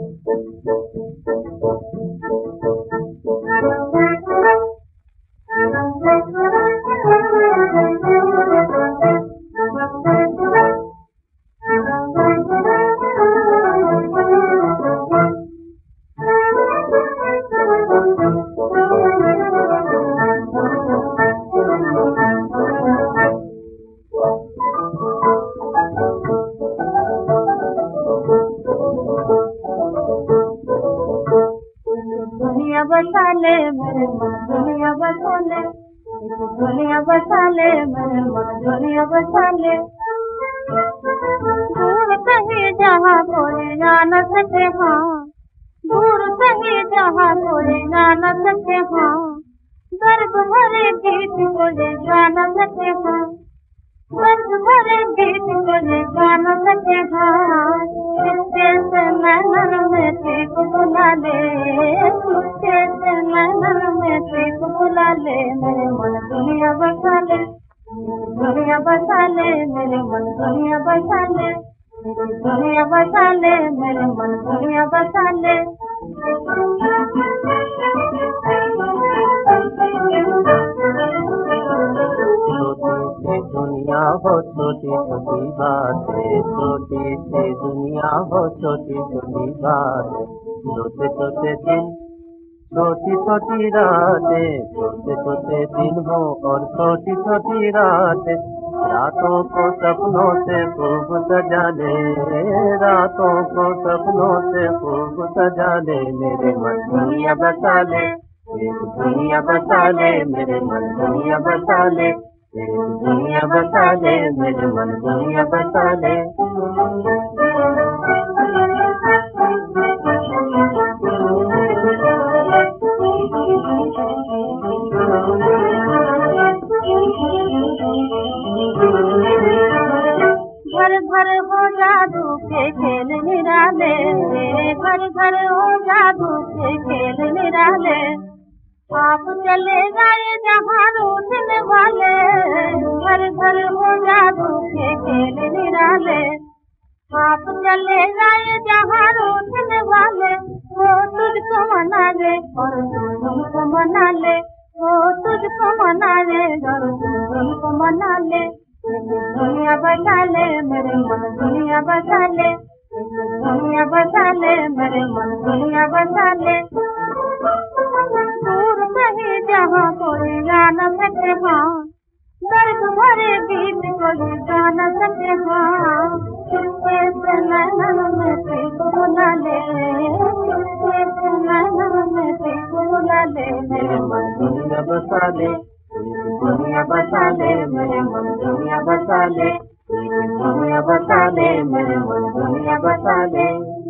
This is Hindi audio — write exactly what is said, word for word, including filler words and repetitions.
दुनिया बसा ले मेरे मन दुनिया बसा ले, दुनिया बसा ले मेरे मन दुनिया बसा ले। दूर कहीं जहाँ कोई जा न सके हाँ, दूर कहीं जहाँ कोई जा न सके हाँ, दर्द भरे गीत कोई गा न सके हाँ, दर्द भरे गीत कोई गा न सके हाँ। किसके से नैनन में ठीक बुला ले, किसके से नैनन में ठीक बुला ले, मेरे मन दुनिया बसा ले, दुनिया बसा ले मेरे मन दुनिया बसा ले, दुनिया बसा ले मेरे मन दुनिया बसा ले। दुनिया हो छोटी छोटी बातें, छोटी सी दुनिया हो छोटी छोटी बातें, छोटे छोटे दिन छोटी छोटी रातें, छोटे छोटे दिन हो और छोटी छोटी रातें, रातों को सपनों से खूब सजा ले, रातों को सपनों से खूब सजा ले, मेरे मन दुनिया बसा ले, एक दुनिया बसा ले, मेरे मन दुनिया बसा ले, एक दुनिया बसा ले, मेरे मन दुनिया बसा ले। घर घर हो जादू के खेल निराले, घर घर हो जादू के खेल निराले, आप चले जाए जहाँ रूठने वाले, घर घर हो जादू के खेल निराले, आप चले जाए जहाँ रूठने वाले, वो तुझको मना ले और तू तुमको मना ले, वो तुझको मना ले और तू तुमको मना ले। दुनिया बसा ले मेरे मन दुनिया बसा ले, दुनिया बसा ले मेरे मन दुनिया बसा ले। दूर कहीं जहाँ कोई जा न सके हाँ, दर्द भरे गीत कोई गा न सके हाँ, किसके से नैनन में ठीक बुला ले, किसके से नैनन में ठीक बुला ले, मेरे मन दुनिया बसा ले, दुनिया बसा ले, मेरे मन दुनिया बसा ले, दुनिया बसा ले, मेरे मन दुनिया बसा ले।